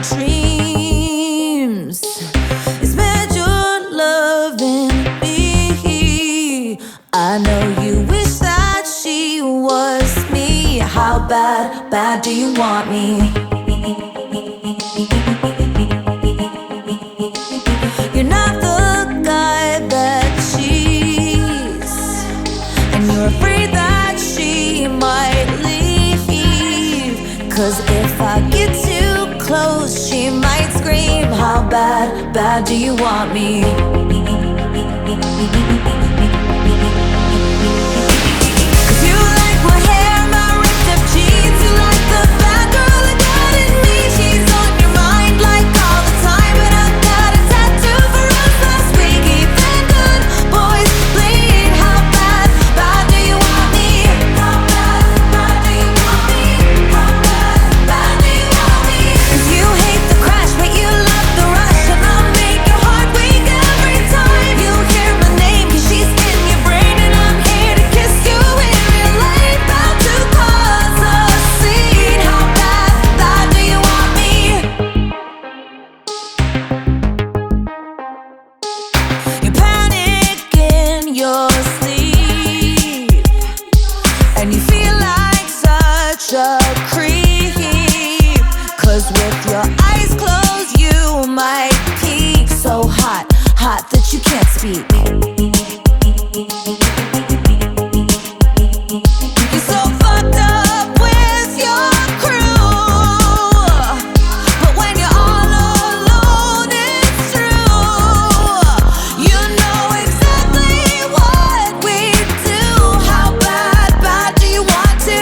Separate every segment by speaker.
Speaker 1: dreams. Imagine loving me. I know you wish that she was me. How bad, bad do you want me? You're not the guy that she's, and you're afraid that she might leave. 'Cause if I get too close, she might scream. How bad, bad do you want me? A creep, 'cause with your eyes closed you might peek. So hot, hot that you can't speak. You're so fucked up with your crew, but when you're all alone it's true. You know exactly what we do. How bad, bad do you want to?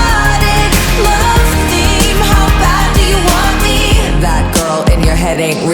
Speaker 1: Ain't real.